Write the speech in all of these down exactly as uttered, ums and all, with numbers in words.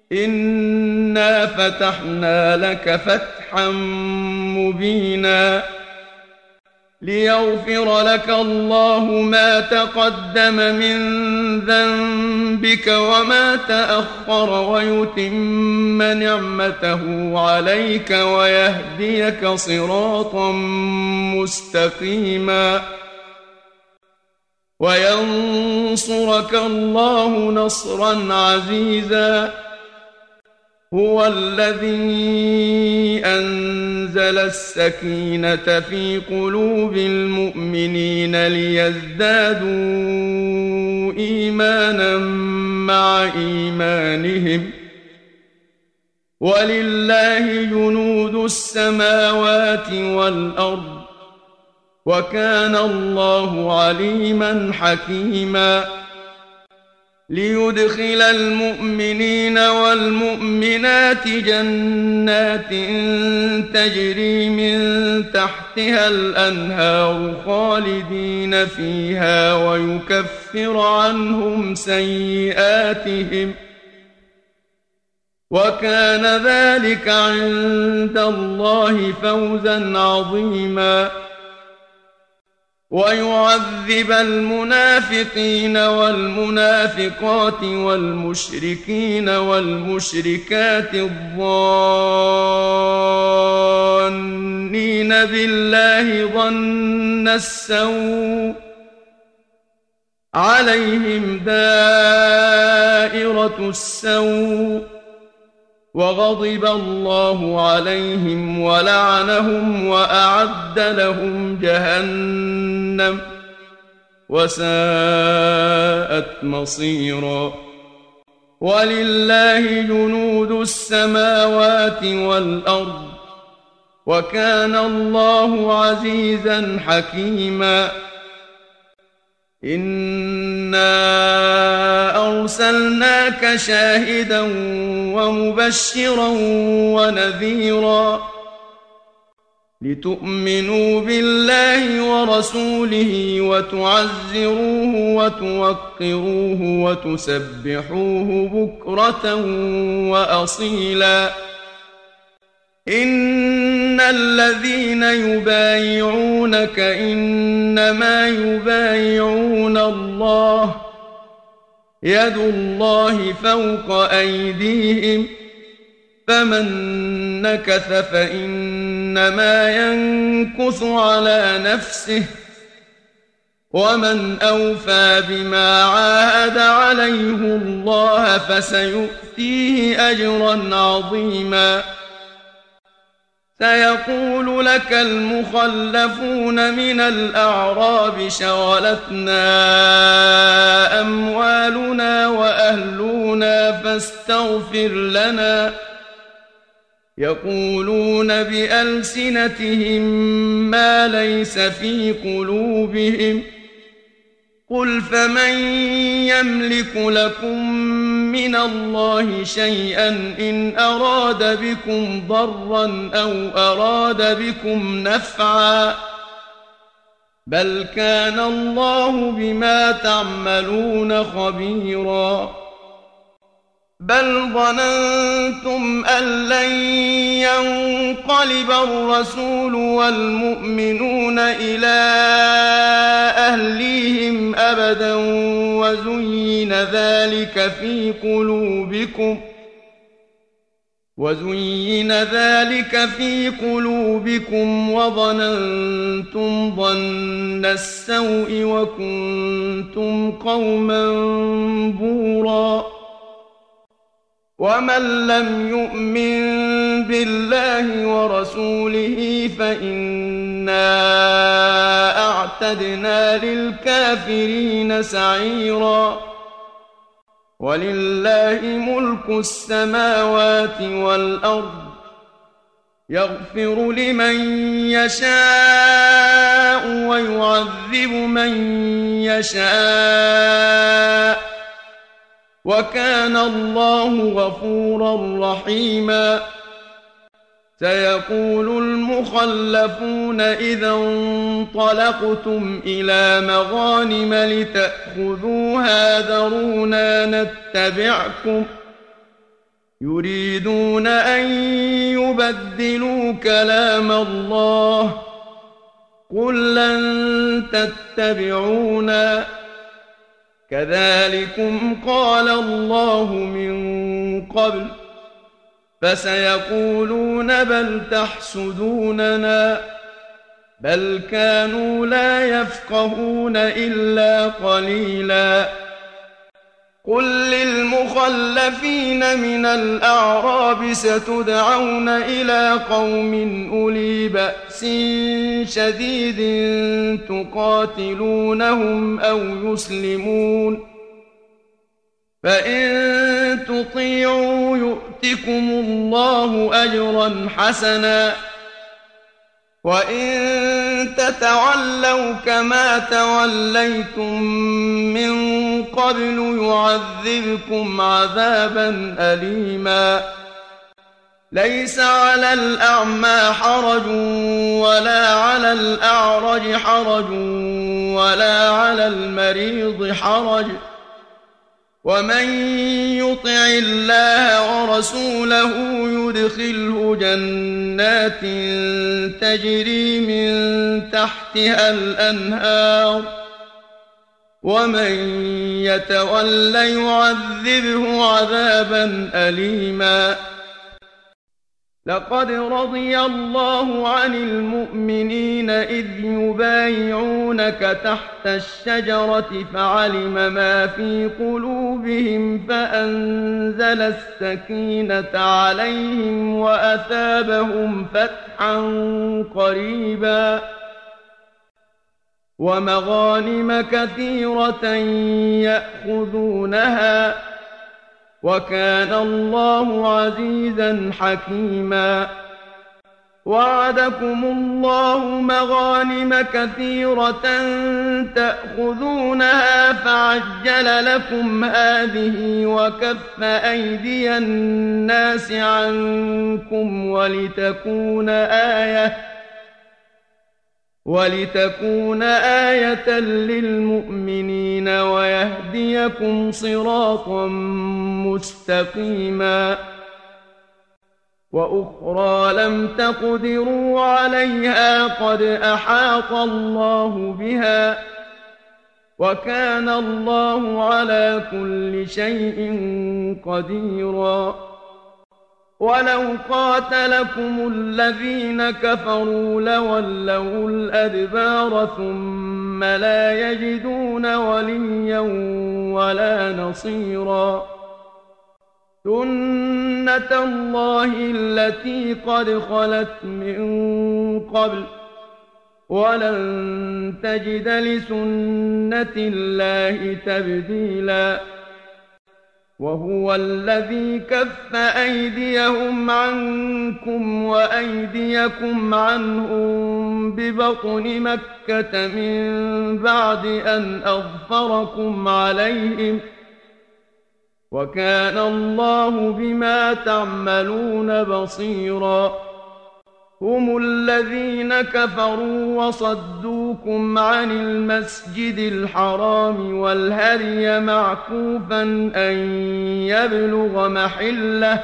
إنا فتحنا لك فتحا مبينا ليغفر لك الله ما تقدم من ذنبك وما تأخر ويتم نعمته عليك ويهديك صراطا مستقيما وينصرك الله نصرا عزيزا هو الذي أنزل السكينة في قلوب المؤمنين ليزدادوا إيمانا مع إيمانهم ولله جنود السماوات والأرض وكان الله عليما حكيما ليدخل المؤمنين والمؤمنات جنات تجري من تحتها الأنهار خالدين فيها ويكفر عنهم سيئاتهم وكان ذلك عند الله فوزا عظيما ويعذب المنافقين والمنافقات والمشركين والمشركات الظانين بالله ظن السوء عليهم دائرة السوء وغضب الله عليهم ولعنهم وأعد لهم جهنم وساءت مصيرا ولله جنود السماوات والأرض وكان الله عزيزا حكيما إنا أرسلناك شاهدا ومبشرا ونذيرا لتؤمنوا بالله ورسوله وتعزروه وتوقروه وتسبحوه بكرة وأصيلا إن الذين يبايعونك إنما يبايعون الله يد الله فوق أيديهم فمن نكث فإنما ينكث على نفسه ومن أوفى بما عاهد عليه الله فسيؤتيه أجرا عظيما سيقول لك المخلفون من الأعراب شغلتنا أموالنا وأهلنا فاستغفر لنا يقولون بألسنتهم ما ليس في قلوبهم قل فمن يملك لكم من الله شيئا إن أراد بكم ضرا أو أراد بكم نفعا بل كان الله بما تعملون خبيرا بل ظننتم أن لن ينقلب الرسول والمؤمنون إلى أهليهم أبدا وزين ذلك في قلوبكم وزين ذلك في قلوبكم وظننتم ظن السوء وكنتم قوما بورا ومن لم يؤمن بالله ورسوله فإنا أعتدنا للكافرين سعيرا ولله ملك السماوات والأرض يغفر لمن يشاء ويعذب من يشاء وكان الله غفورا رحيما سيقول المخلفون إذا انطلقتم إلى مغانم لتأخذوها ذرونا نتبعكم يريدون أن يبدلوا كلام الله قل لن تتبعونا كذلكم قال الله من قبل فسيقولون بل تحسدوننا بل كانوا لا يفقهون إلا قليلا قل للمخلفين من الأعراب ستدعون إلى قوم أولي بأس شديد تقاتلونهم أو يسلمون فإن تطيعوا يؤتكم الله أجرا حسنا وإن تتولوا كما توليتم من قبل يعذبكم عذابا أليما ليس على الأعمى حرج ولا على الأعرج حرج ولا على المريض حرج ومن يطع الله ورسوله يدخله جنات تجري من تحتها الأنهار ومن يتول يعذبه عذابا أليما لقد رضي الله عن المؤمنين إذ يبايعونك تحت الشجرة فعلم ما في قلوبهم فأنزل السكينة عليهم وأثابهم فتحا قريبا ومغانم كثيرة يأخذونها وكان الله عزيزا حكيما وعدكم الله مغانم كثيرة تأخذونها فعجل لكم هذه وكف أيدي الناس عنكم ولتكون آية ولتكون آية للمؤمنين ويهديكم صراطا مستقيما وأخرى لم تقدروا عليها قد أحاط الله بها وكان الله على كل شيء قديرا ولو قاتلكم الذين كفروا لولوا الأدبار ثم لا يجدون وليا ولا نصيرا سنة الله التي قد خلت من قبل ولن تجد لسنة الله تبديلا وهو الذي كف أيديهم عنكم وأيديكم عنهم ببطن مكة من بعد أن أظفركم عليهم وكان الله بما تعملون بصيرا هم الذين كفروا وصدوكم عن المسجد الحرام والهدي معكوفا أن يبلغ محله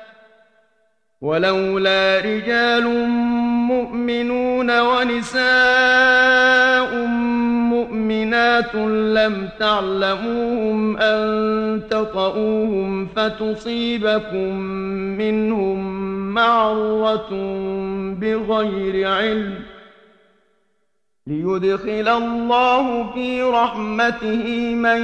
ولولا رجال مؤمنون ونساء مؤمنات لم تعلموهم أن تطؤوهم فتصيبكم منهم معرة بغير علم ليدخل الله في رحمته من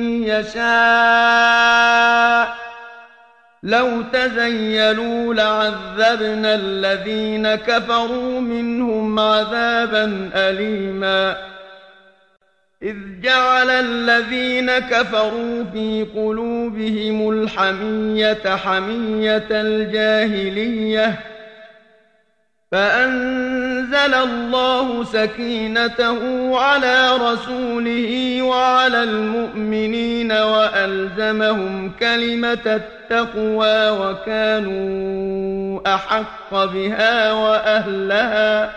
يشاء لو تزيلوا لعذبنا الذين كفروا منهم عذابا أليما إذ جعل الذين كفروا في قلوبهم الحمية حمية الجاهلية فأنزل الله سكينته على رسوله وعلى المؤمنين وألزمهم كلمة التقوى وكانوا أحق بها وأهلها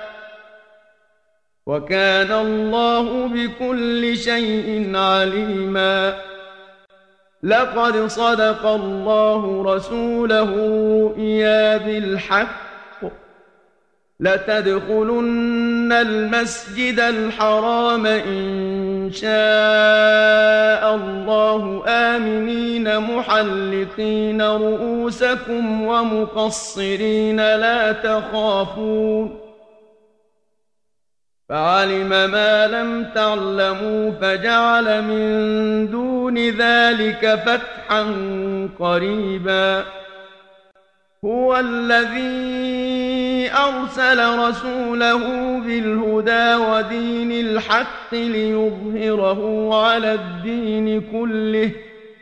وكان الله بكل شيء عليما لقد صدق الله رسوله الرؤيا بالحق لتدخلن المسجد الحرام إن شاء الله آمنين محلقين رؤوسكم ومقصرين لا تخافون فعلم ما لم تعلموا فجعل من دون ذلك فتحا قريبا هو الذي أرسل رسوله بالهدى ودين الحق ليظهره على الدين كله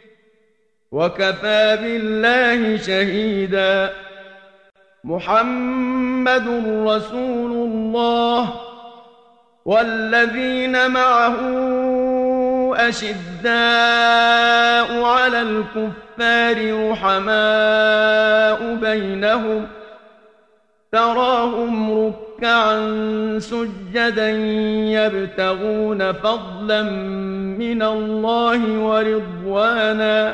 وكفى بالله شهيدا محمد رسول الله والذين معه أشداء على الكفار رحماء بينهم تراهم ركعا سجدا يبتغون فضلا من الله ورضوانا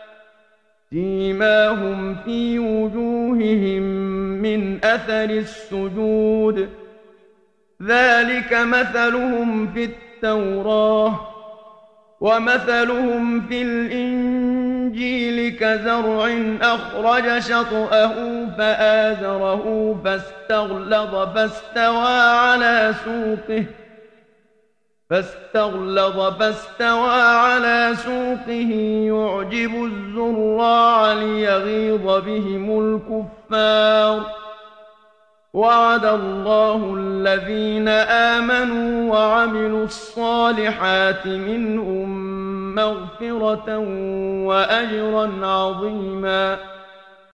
سيماهم في وجوههم من أثر السجود ذلك مثلهم في التوراة ومثلهم في الإنجيل كزرع أخرج شطأه فآزره فاستغلظ فاستوى على سوقه فاستغلظ فاستوى على سوقه يعجب الزراع ليغيظ بهم الكفار وعد الله الذين آمنوا وعملوا الصالحات منهم مغفرة وأجرا عظيما